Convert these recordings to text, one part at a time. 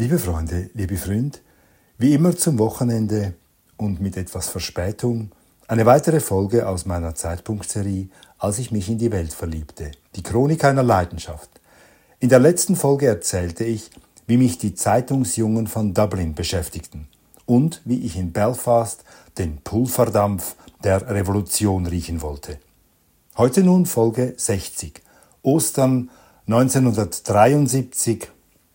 Liebe Freunde, liebe Freunde, wie immer zum Wochenende und mit etwas Verspätung eine weitere Folge aus meiner Zeitpunktserie, als ich mich in die Welt verliebte. Die Chronik einer Leidenschaft. In der letzten Folge erzählte ich, wie mich die Zeitungsjungen von Dublin beschäftigten und wie ich in Belfast den Pulverdampf der Revolution riechen wollte. Heute nun Folge 60. Ostern 1973.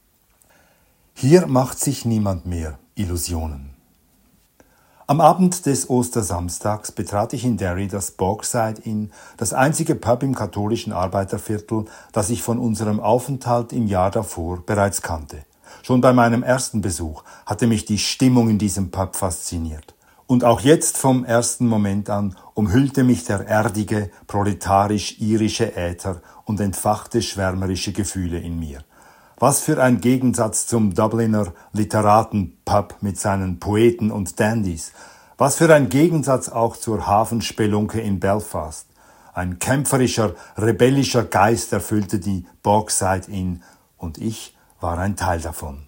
Hier macht sich niemand mehr Illusionen. Am Abend des Ostersamstags betrat ich in Derry das Bogside Inn, das einzige Pub im katholischen Arbeiterviertel, das ich von unserem Aufenthalt im Jahr davor bereits kannte. Schon bei meinem ersten Besuch hatte mich die Stimmung in diesem Pub fasziniert. Und auch jetzt vom ersten Moment an umhüllte mich der erdige, proletarisch-irische Äther und entfachte schwärmerische Gefühle in mir. Was für ein Gegensatz zum Dubliner Literatenpub mit seinen Poeten und Dandys. Was für ein Gegensatz auch zur Hafenspelunke in Belfast. Ein kämpferischer, rebellischer Geist erfüllte die Bogside Inn und ich war ein Teil davon.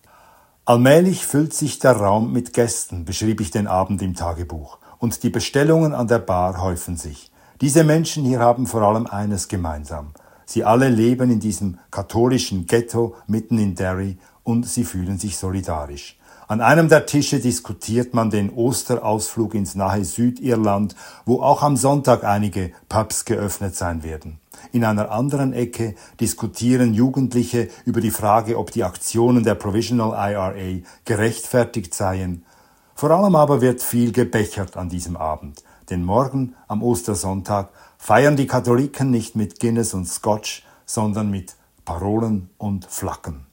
Allmählich füllt sich der Raum mit Gästen, beschrieb ich den Abend im Tagebuch, und die Bestellungen an der Bar häufen sich. Diese Menschen hier haben vor allem eines gemeinsam. Sie alle leben in diesem katholischen Ghetto mitten in Derry und sie fühlen sich solidarisch. An einem der Tische diskutiert man den Osterausflug ins nahe Südirland, wo auch am Sonntag einige Pubs geöffnet sein werden. In einer anderen Ecke diskutieren Jugendliche über die Frage, ob die Aktionen der Provisional IRA gerechtfertigt seien. Vor allem aber wird viel gebechert an diesem Abend, denn morgen, am Ostersonntag, feiern die Katholiken nicht mit Guinness und Scotch, sondern mit Parolen und Flaggen.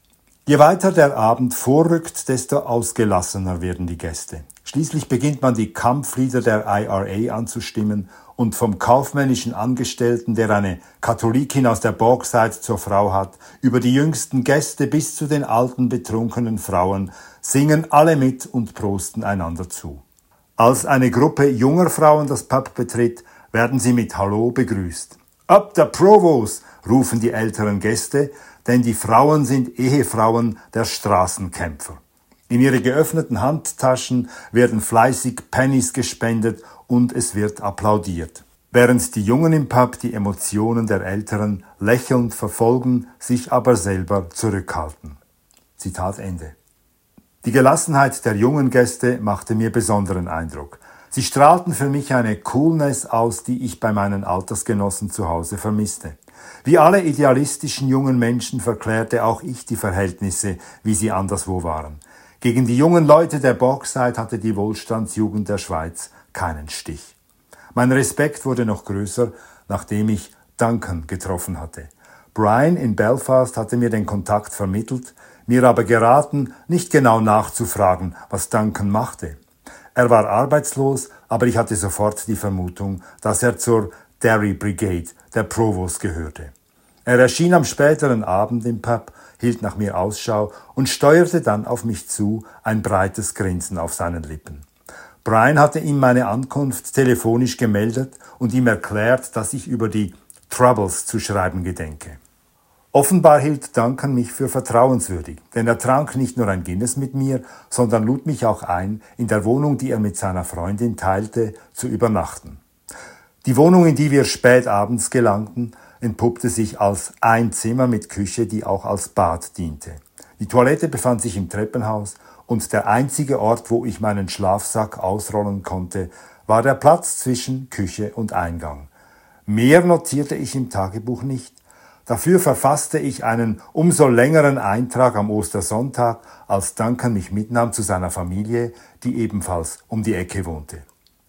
Je weiter der Abend vorrückt, desto ausgelassener werden die Gäste. Schließlich beginnt man die Kampflieder der IRA anzustimmen und vom kaufmännischen Angestellten, der eine Katholikin aus der Bogside zur Frau hat, über die jüngsten Gäste bis zu den alten betrunkenen Frauen, singen alle mit und prosten einander zu. Als eine Gruppe junger Frauen das Pub betritt, werden sie mit Hallo begrüßt. Up the Provost, rufen die älteren Gäste, denn die Frauen sind Ehefrauen der Straßenkämpfer. In ihre geöffneten Handtaschen werden fleißig Pennies gespendet und es wird applaudiert. Während die Jungen im Pub die Emotionen der Älteren lächelnd verfolgen, sich aber selber zurückhalten. Zitat Ende. Die Gelassenheit der jungen Gäste machte mir besonderen Eindruck. Sie strahlten für mich eine Coolness aus, die ich bei meinen Altersgenossen zu Hause vermisste. Wie alle idealistischen jungen Menschen verklärte auch ich die Verhältnisse, wie sie anderswo waren. Gegen die jungen Leute der Bogside hatte die Wohlstandsjugend der Schweiz keinen Stich. Mein Respekt wurde noch größer, nachdem ich Duncan getroffen hatte. Brian in Belfast hatte mir den Kontakt vermittelt, mir aber geraten, nicht genau nachzufragen, was Duncan machte. Er war arbeitslos, aber ich hatte sofort die Vermutung, dass er zur Derry Brigade, der Provost, gehörte. Er erschien am späteren Abend im Pub, hielt nach mir Ausschau und steuerte dann auf mich zu, ein breites Grinsen auf seinen Lippen. Brian hatte ihm meine Ankunft telefonisch gemeldet und ihm erklärt, dass ich über die Troubles zu schreiben gedenke. Offenbar hielt Duncan mich für vertrauenswürdig, denn er trank nicht nur ein Guinness mit mir, sondern lud mich auch ein, in der Wohnung, die er mit seiner Freundin teilte, zu übernachten. Die Wohnung, in die wir spät abends gelangten, entpuppte sich als ein Zimmer mit Küche, die auch als Bad diente. Die Toilette befand sich im Treppenhaus und der einzige Ort, wo ich meinen Schlafsack ausrollen konnte, war der Platz zwischen Küche und Eingang. Mehr notierte ich im Tagebuch nicht. Dafür verfasste ich einen umso längeren Eintrag am Ostersonntag, als Duncan mich mitnahm zu seiner Familie, die ebenfalls um die Ecke wohnte.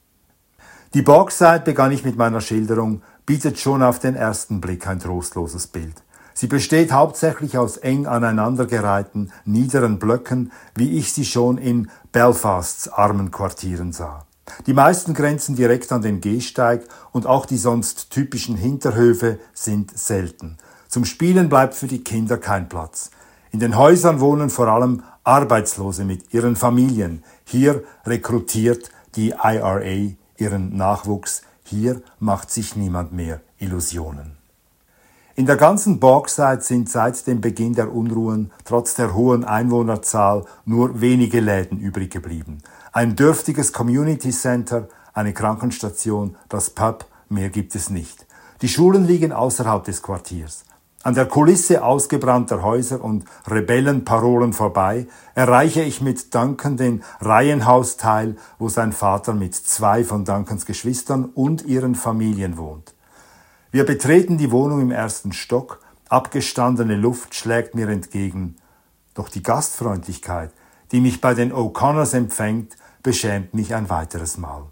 Die Bogside, begann ich mit meiner Schilderung, bietet schon auf den ersten Blick ein trostloses Bild. Sie besteht hauptsächlich aus eng aneinandergereihten, niederen Blöcken, wie ich sie schon in Belfasts Armenquartieren sah. Die meisten grenzen direkt an den Gehsteig und auch die sonst typischen Hinterhöfe sind selten. Zum Spielen bleibt für die Kinder kein Platz. In den Häusern wohnen vor allem Arbeitslose mit ihren Familien. Hier rekrutiert die IRA ihren Nachwuchs. Hier macht sich niemand mehr Illusionen. In der ganzen Bogside sind seit dem Beginn der Unruhen trotz der hohen Einwohnerzahl nur wenige Läden übrig geblieben. Ein dürftiges Community Center, eine Krankenstation, das Pub, mehr gibt es nicht. Die Schulen liegen außerhalb des Quartiers. An der Kulisse ausgebrannter Häuser und Rebellenparolen vorbei erreiche ich mit Duncan den Reihenhausteil, wo sein Vater mit 2 von Duncans Geschwistern und ihren Familien wohnt. Wir betreten die Wohnung im 1. Stock, abgestandene Luft schlägt mir entgegen. Doch die Gastfreundlichkeit, die mich bei den O'Connors empfängt, beschämt mich ein weiteres Mal.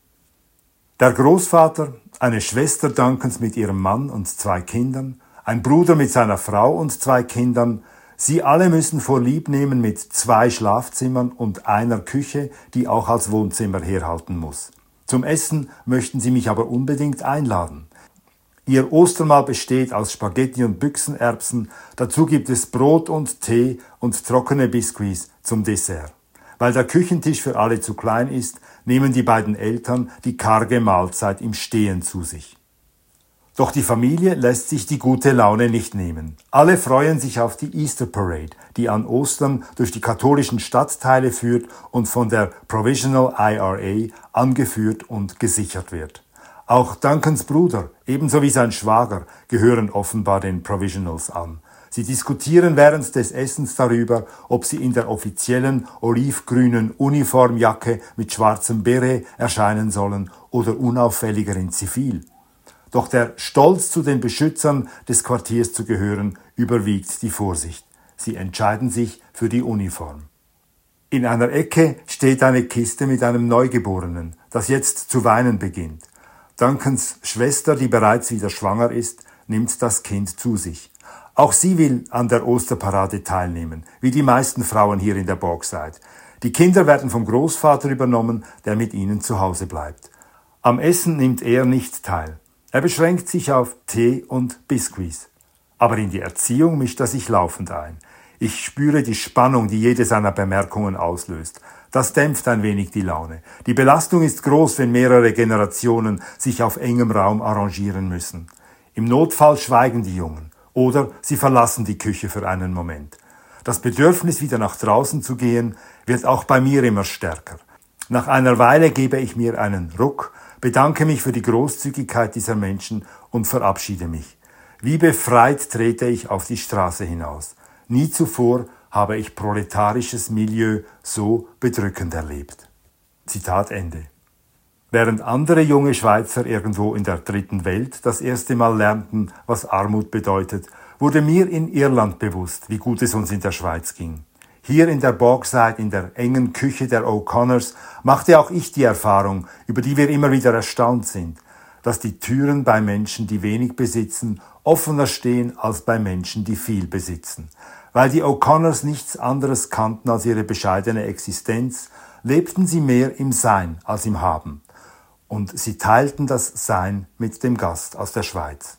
Der Großvater, eine Schwester Duncans mit ihrem Mann und 2 Kindern, ein Bruder mit seiner Frau und 2 Kindern, sie alle müssen Vorliebnehmen mit 2 Schlafzimmern und einer Küche, die auch als Wohnzimmer herhalten muss. Zum Essen möchten sie mich aber unbedingt einladen. Ihr Ostermahl besteht aus Spaghetti und Büchsenerbsen, dazu gibt es Brot und Tee und trockene Biscuits zum Dessert. Weil der Küchentisch für alle zu klein ist, nehmen die beiden Eltern die karge Mahlzeit im Stehen zu sich. Doch die Familie lässt sich die gute Laune nicht nehmen. Alle freuen sich auf die Easter Parade, die an Ostern durch die katholischen Stadtteile führt und von der Provisional IRA angeführt und gesichert wird. Auch Duncans Bruder, ebenso wie sein Schwager, gehören offenbar den Provisionals an. Sie diskutieren während des Essens darüber, ob sie in der offiziellen olivgrünen Uniformjacke mit schwarzem Beret erscheinen sollen oder unauffälliger in Zivil. Doch der Stolz, zu den Beschützern des Quartiers zu gehören, überwiegt die Vorsicht. Sie entscheiden sich für die Uniform. In einer Ecke steht eine Kiste mit einem Neugeborenen, das jetzt zu weinen beginnt. Duncans Schwester, die bereits wieder schwanger ist, nimmt das Kind zu sich. Auch sie will an der Osterparade teilnehmen, wie die meisten Frauen hier in der Bogside. Die Kinder werden vom Großvater übernommen, der mit ihnen zu Hause bleibt. Am Essen nimmt er nicht teil. Er beschränkt sich auf Tee und Biscuits. Aber in die Erziehung mischt er sich laufend ein. Ich spüre die Spannung, die jede seiner Bemerkungen auslöst. Das dämpft ein wenig die Laune. Die Belastung ist groß, wenn mehrere Generationen sich auf engem Raum arrangieren müssen. Im Notfall schweigen die Jungen oder sie verlassen die Küche für einen Moment. Das Bedürfnis, wieder nach draußen zu gehen, wird auch bei mir immer stärker. Nach einer Weile gebe ich mir einen Ruck, bedanke mich für die Großzügigkeit dieser Menschen und verabschiede mich. Wie befreit trete ich auf die Straße hinaus. Nie zuvor habe ich proletarisches Milieu so bedrückend erlebt. Zitat Ende. Während andere junge Schweizer irgendwo in der dritten Welt das erste Mal lernten, was Armut bedeutet, wurde mir in Irland bewusst, wie gut es uns in der Schweiz ging. Hier in der Bogside, in der engen Küche der O'Connors, machte auch ich die Erfahrung, über die wir immer wieder erstaunt sind, dass die Türen bei Menschen, die wenig besitzen, offener stehen als bei Menschen, die viel besitzen. Weil die O'Connors nichts anderes kannten als ihre bescheidene Existenz, lebten sie mehr im Sein als im Haben. Und sie teilten das Sein mit dem Gast aus der Schweiz.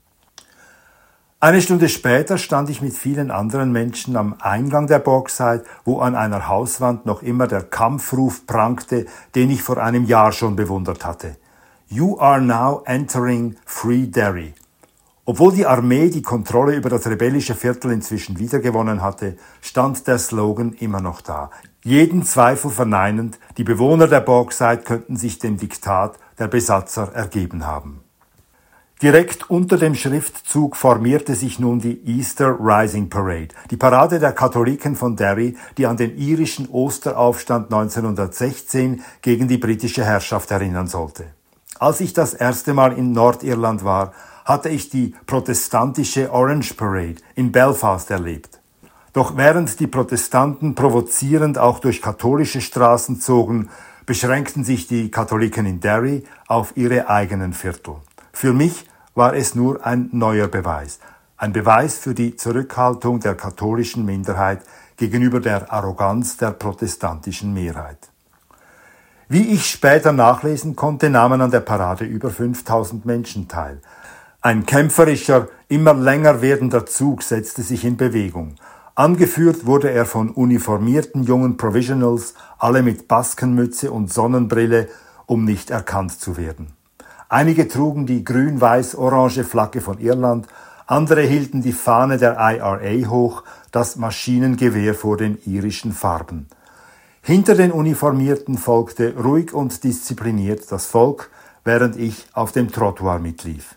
Eine Stunde später stand ich mit vielen anderen Menschen am Eingang der Bogside, wo an einer Hauswand noch immer der Kampfruf prangte, den ich vor einem Jahr schon bewundert hatte. You are now entering Free Derry. Obwohl die Armee die Kontrolle über das rebellische Viertel inzwischen wiedergewonnen hatte, stand der Slogan immer noch da. Jeden Zweifel verneinend, die Bewohner der Bogside könnten sich dem Diktat der Besatzer ergeben haben. Direkt unter dem Schriftzug formierte sich nun die Easter Rising Parade, die Parade der Katholiken von Derry, die an den irischen Osteraufstand 1916 gegen die britische Herrschaft erinnern sollte. Als ich das erste Mal in Nordirland war, hatte ich die protestantische Orange Parade in Belfast erlebt. Doch während die Protestanten provozierend auch durch katholische Straßen zogen, beschränkten sich die Katholiken in Derry auf ihre eigenen Viertel. Für mich war es nur ein neuer Beweis. Ein Beweis für die Zurückhaltung der katholischen Minderheit gegenüber der Arroganz der protestantischen Mehrheit. Wie ich später nachlesen konnte, nahmen an der Parade über 5000 Menschen teil. Ein kämpferischer, immer länger werdender Zug setzte sich in Bewegung. Angeführt wurde er von uniformierten jungen Provisionals, alle mit Baskenmütze und Sonnenbrille, um nicht erkannt zu werden. Einige trugen die grün-weiß-orange Flagge von Irland, Andere hielten die Fahne der IRA hoch, das Maschinengewehr vor den irischen Farben. Hinter den Uniformierten folgte ruhig und diszipliniert das Volk, während ich auf dem Trottoir mitlief.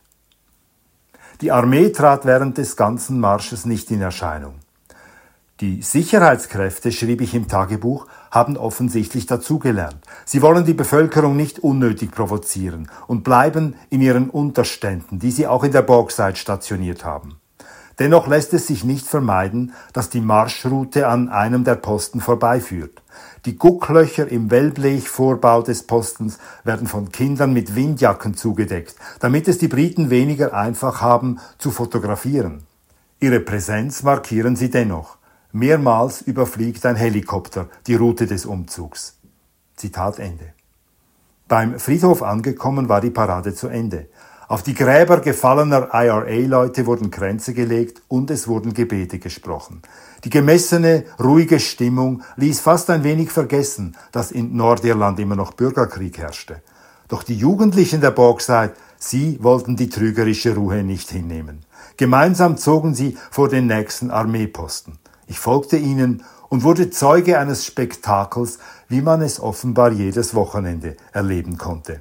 Die Armee trat während des ganzen Marsches nicht in Erscheinung. Die Sicherheitskräfte, schrieb ich im Tagebuch, haben offensichtlich dazugelernt. Sie wollen die Bevölkerung nicht unnötig provozieren und bleiben in ihren Unterständen, die sie auch in der Bogside stationiert haben. Dennoch lässt es sich nicht vermeiden, dass die Marschroute an einem der Posten vorbeiführt. Die Gucklöcher im Wellblechvorbau des Postens werden von Kindern mit Windjacken zugedeckt, damit es die Briten weniger einfach haben zu fotografieren. Ihre Präsenz markieren sie dennoch. Mehrmals überfliegt ein Helikopter die Route des Umzugs. Zitat Ende. Beim Friedhof angekommen war die Parade zu Ende. Auf die Gräber gefallener IRA-Leute wurden Kränze gelegt und es wurden Gebete gesprochen. Die gemessene, ruhige Stimmung ließ fast ein wenig vergessen, dass in Nordirland immer noch Bürgerkrieg herrschte. Doch die Jugendlichen der Bogside, sie wollten die trügerische Ruhe nicht hinnehmen. Gemeinsam zogen sie vor den nächsten Armeeposten. Ich folgte ihnen und wurde Zeuge eines Spektakels, wie man es offenbar jedes Wochenende erleben konnte.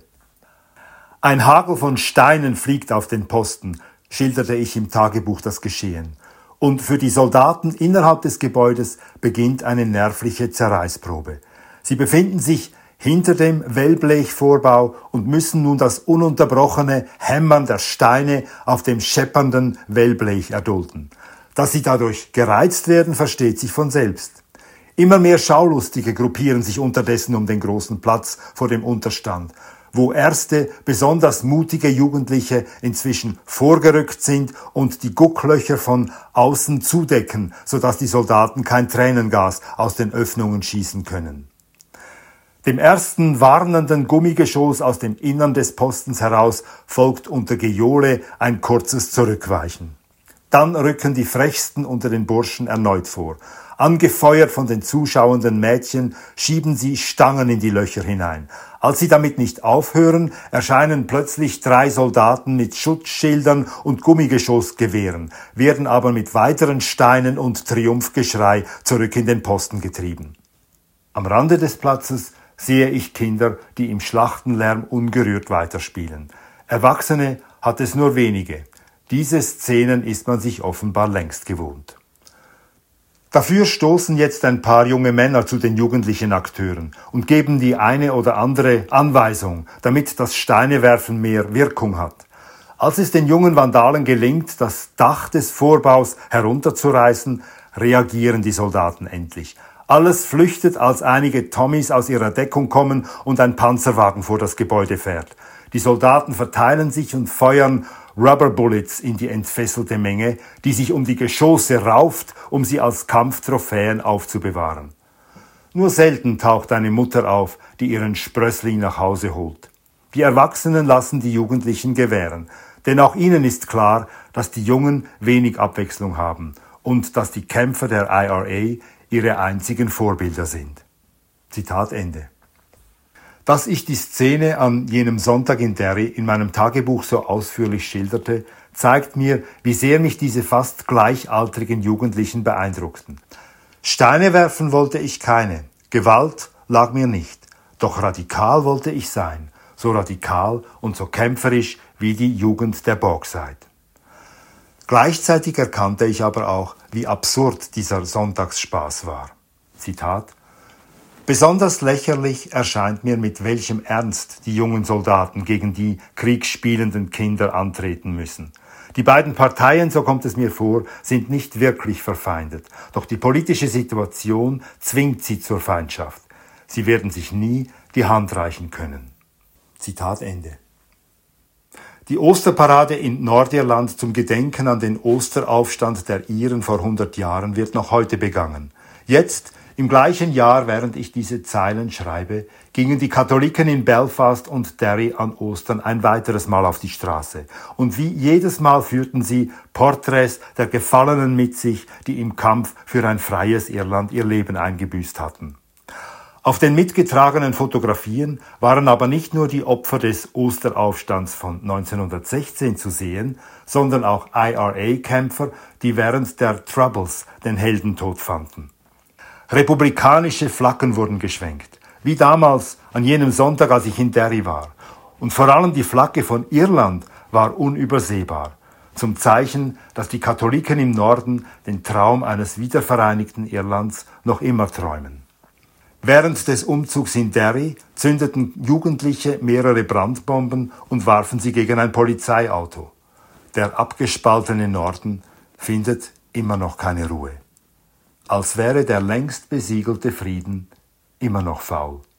Ein Hagel von Steinen fliegt auf den Posten, schilderte ich im Tagebuch das Geschehen. Und für die Soldaten innerhalb des Gebäudes beginnt eine nervliche Zerreißprobe. Sie befinden sich hinter dem Wellblechvorbau und müssen nun das ununterbrochene Hämmern der Steine auf dem scheppernden Wellblech erdulden. Dass sie dadurch gereizt werden, versteht sich von selbst. Immer mehr Schaulustige gruppieren sich unterdessen um den großen Platz vor dem Unterstand, wo erste, besonders mutige Jugendliche inzwischen vorgerückt sind und die Gucklöcher von außen zudecken, sodass die Soldaten kein Tränengas aus den Öffnungen schießen können. Dem ersten warnenden Gummigeschoss aus dem Innern des Postens heraus folgt unter Gejohle ein kurzes Zurückweichen. Dann rücken die Frechsten unter den Burschen erneut vor. Angefeuert von den zuschauenden Mädchen schieben sie Stangen in die Löcher hinein. Als sie damit nicht aufhören, erscheinen plötzlich 3 Soldaten mit Schutzschildern und Gummigeschossgewehren, werden aber mit weiteren Steinen und Triumphgeschrei zurück in den Posten getrieben. Am Rande des Platzes sehe ich Kinder, die im Schlachtenlärm ungerührt weiterspielen. Erwachsene hat es nur wenige. Diese Szenen ist man sich offenbar längst gewohnt. Dafür stoßen jetzt ein paar junge Männer zu den jugendlichen Akteuren und geben die eine oder andere Anweisung, damit das Steinewerfen mehr Wirkung hat. Als es den jungen Vandalen gelingt, das Dach des Vorbaus herunterzureißen, reagieren die Soldaten endlich. Alles flüchtet, als einige Tommies aus ihrer Deckung kommen und ein Panzerwagen vor das Gebäude fährt. Die Soldaten verteilen sich und feuern Rubber Bullets in die entfesselte Menge, die sich um die Geschosse rauft, um sie als Kampftrophäen aufzubewahren. Nur selten taucht eine Mutter auf, die ihren Sprössling nach Hause holt. Die Erwachsenen lassen die Jugendlichen gewähren, denn auch ihnen ist klar, dass die Jungen wenig Abwechslung haben und dass die Kämpfer der IRA ihre einzigen Vorbilder sind. Zitat Ende. Dass ich die Szene an jenem Sonntag in Derry in meinem Tagebuch so ausführlich schilderte, zeigt mir, wie sehr mich diese fast gleichaltrigen Jugendlichen beeindruckten. Steine werfen wollte ich keine, Gewalt lag mir nicht, doch radikal wollte ich sein, so radikal und so kämpferisch wie die Jugend der Bogside. Gleichzeitig erkannte ich aber auch, wie absurd dieser Sonntagsspaß war. Zitat: Besonders lächerlich erscheint mir, mit welchem Ernst die jungen Soldaten gegen die kriegsspielenden Kinder antreten müssen. Die beiden Parteien, so kommt es mir vor, sind nicht wirklich verfeindet, doch die politische Situation zwingt sie zur Feindschaft. Sie werden sich nie die Hand reichen können. Zitat Ende. Die Osterparade in Nordirland zum Gedenken an den Osteraufstand der Iren vor 100 Jahren wird noch heute begangen. Jetzt, im gleichen Jahr, während ich diese Zeilen schreibe, gingen die Katholiken in Belfast und Derry an Ostern ein weiteres Mal auf die Straße. Und wie jedes Mal führten sie Porträts der Gefallenen mit sich, die im Kampf für ein freies Irland ihr Leben eingebüßt hatten. Auf den mitgetragenen Fotografien waren aber nicht nur die Opfer des Osteraufstands von 1916 zu sehen, sondern auch IRA-Kämpfer, die während der Troubles den Heldentod fanden. Republikanische Flaggen wurden geschwenkt, wie damals an jenem Sonntag, als ich in Derry war. Und vor allem die Flagge von Irland war unübersehbar, zum Zeichen, dass die Katholiken im Norden den Traum eines wiedervereinigten Irlands noch immer träumen. Während des Umzugs in Derry zündeten Jugendliche mehrere Brandbomben und warfen sie gegen ein Polizeiauto. Der abgespaltene Norden findet immer noch keine Ruhe. Als wäre der längst besiegelte Frieden immer noch faul.